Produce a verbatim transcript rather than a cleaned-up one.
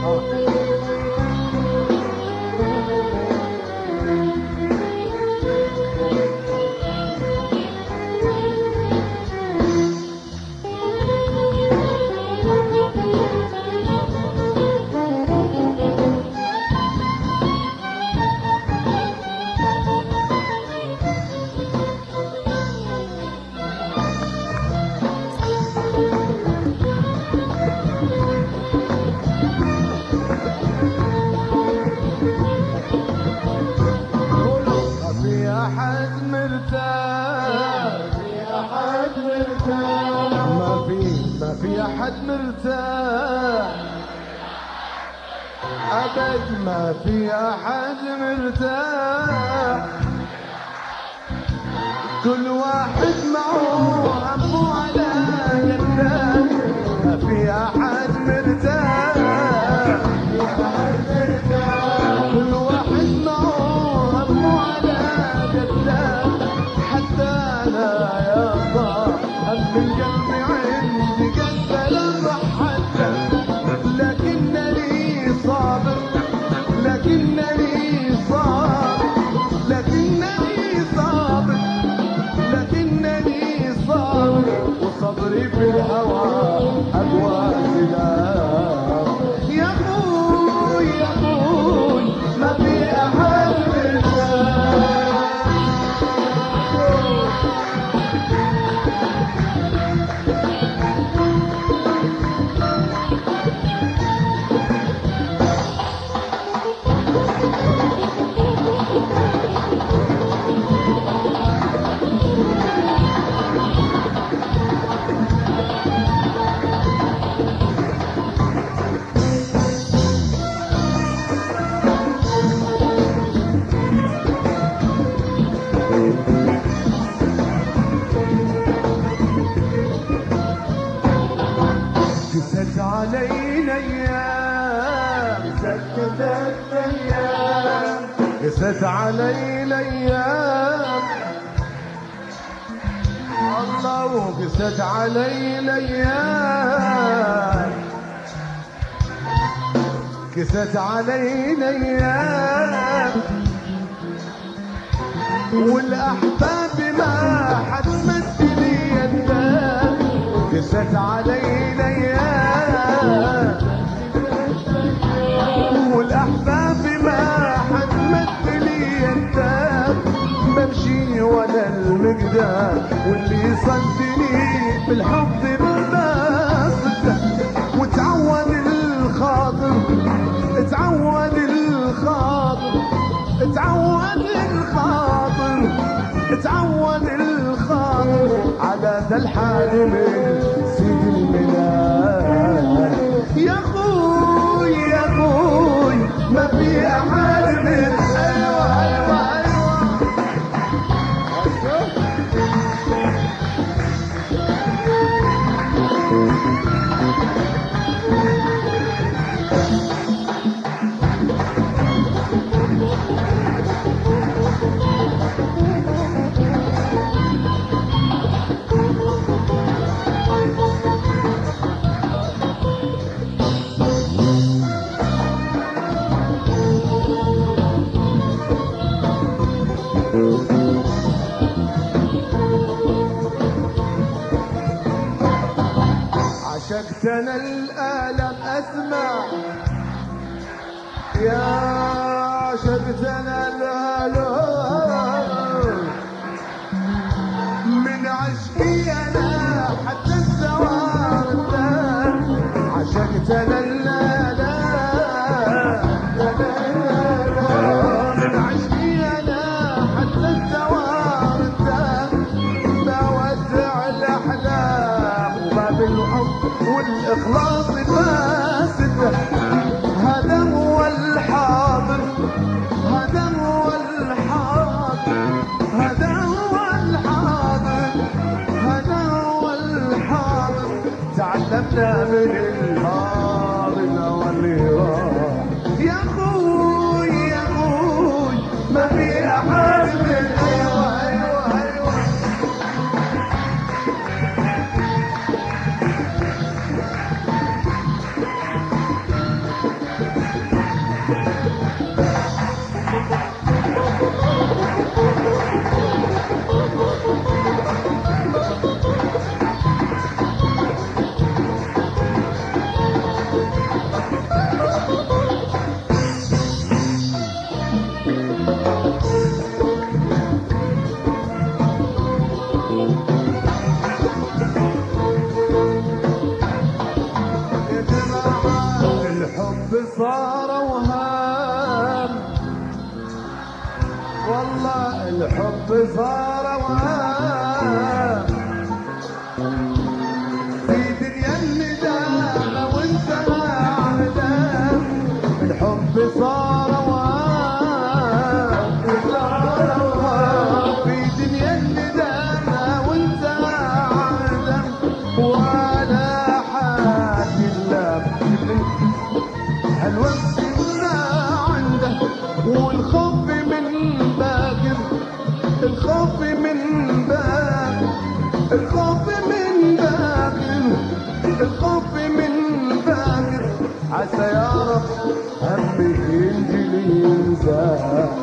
أبد ما في أحد مرتاح، كل واحد معه همه على قدام، ما في أحد مرتاح، كل واحد معه همه على قدام، حتى أنا يا الله هم من قلبي عندي قد لما حتى، لكنني صابر لكنني صابر لكنني صابر لكنني صابر وصبري في الهوى أقوى سلاح. يا أخوي يا أخوي ما في أحد مرتاح. قست علينا ايام سكتت ايام قست علينا ايام الله وقست علينا ايام قست علينا ايام والاحباب ما حد مد لي يدام قست علينا ايام والاحباب ما حد مد لي يدام بمشي وانا المقدام واللي صدني بالحب بالباسط وتعود الخاطر تعود الخاطر تعود الخاطر تعود الخاطر على ذا الحال من سيد المنام. يا اخوي يا اخوي ما في احد من ايوه ايوه ايوه عشقتنا الألم أسمع يا عشقتنا الألم من عشقي أنا حتى الزوار الدم عشقتنا الألم من عشقي أنا حتى الزوار الدم بودع الأحلام وباب الحب والإخلاص فاسد هذا هو الحاضر هذا هو الحاضر هذا هو الحاضر هذا هو الحاضر تعلمنا من الماضي واللي راح. يا اخوي يا اخوي ما في احد من ايوه ايوه ايوه الحب صار وهام، والله الحب صار وهام في دنيا الندامة وانت عدام. الحب صار وهام في دنيا الندامة وانت عدام. وعلى حد الله هالوقت ما عنده، والخوف من باكر، الخوف من باكر، الخوف من باكر، الخوف من باكر. عسى يا رب همي ينجلي ينسى.